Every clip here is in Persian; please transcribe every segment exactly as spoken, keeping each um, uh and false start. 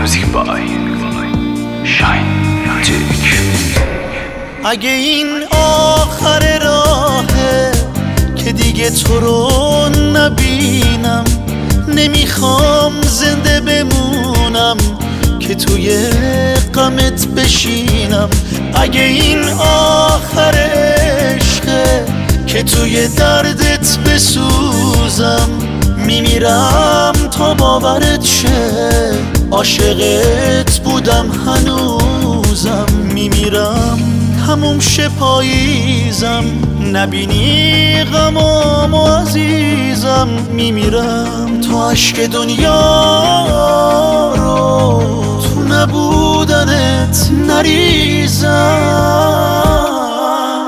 Music by Shine Tech. اگه این آخر راهه که دیگه تو رو نبینم، نمیخوام زنده بمونم که توی غمت بشینم. اگه این آخر عشقه که توی دردت بسوزم، میمیرم تا باورت شه عاشقت بودم هنوزم. میمیرم تموم شه پاییزم، نبینی غمام و عزیزم. میمیرم تا عشق دنیا رو تو نبودنت نریزم.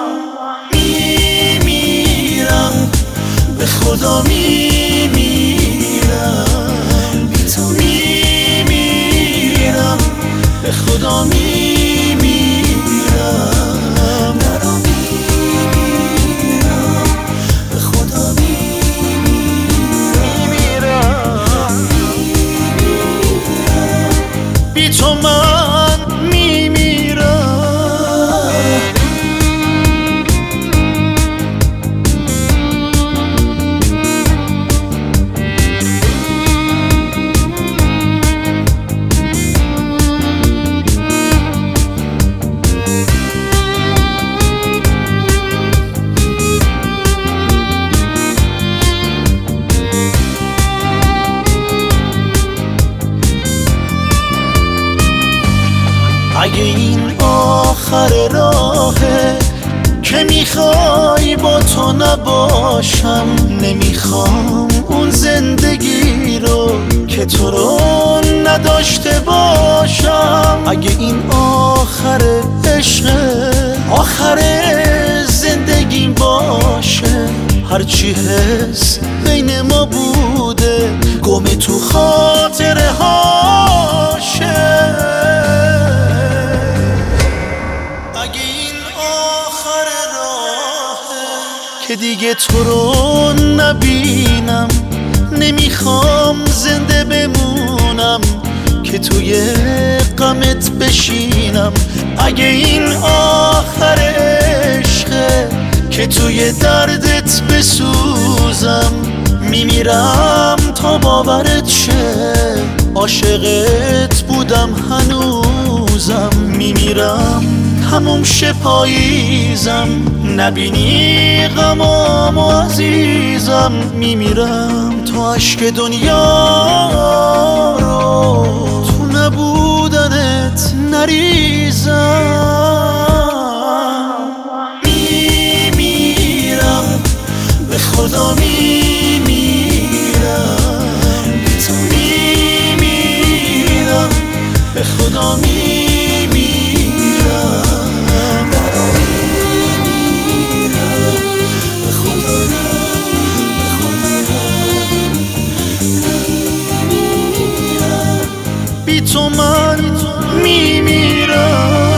میمیرم به خدا میمیرم، بی تو میمیرم به خدا میمیرم. تو من میمیرم. اگه این آخر راهه که میخوای با تو نباشم، نمیخوام اون زندگی رو که تو رو نداشته باشم. اگه این آخر عشقه، آخر زندگیم باشه، هرچی حس بین ما بوده گم تو خاطره هاشه. که دیگه تو رو نبینم، نمیخوام زنده بمونم که توی غمت بشینم. اگه این آخر عشقه که توی دردت بسوزم، میمیرم تا باورت شه عاشقت بودم هنوزم. میمیرم تموم شه پاییزم، نبینی غمام و عزیزم. میمیرم تا عشق دنیا رو تو نبودنت نریزم. میمیرم به خدا میمیرم، بی تو میمیرم به خدا میمیرم. بی تو من میمیرم.